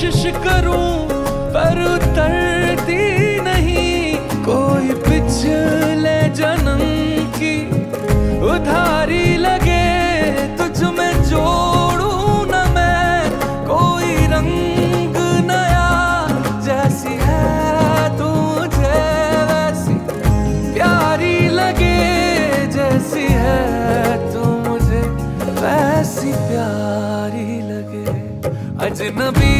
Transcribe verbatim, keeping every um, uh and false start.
कोशिश करूं पर उतरती नहीं। कोई पिछले जन्म की उधारी लगे तुझ में जोड़ूं न मैं। कोई रंग नया जैसी है तू मुझे वैसी प्यारी लगे, जैसी है तू मुझे वैसी प्यारी लगे। अजनबी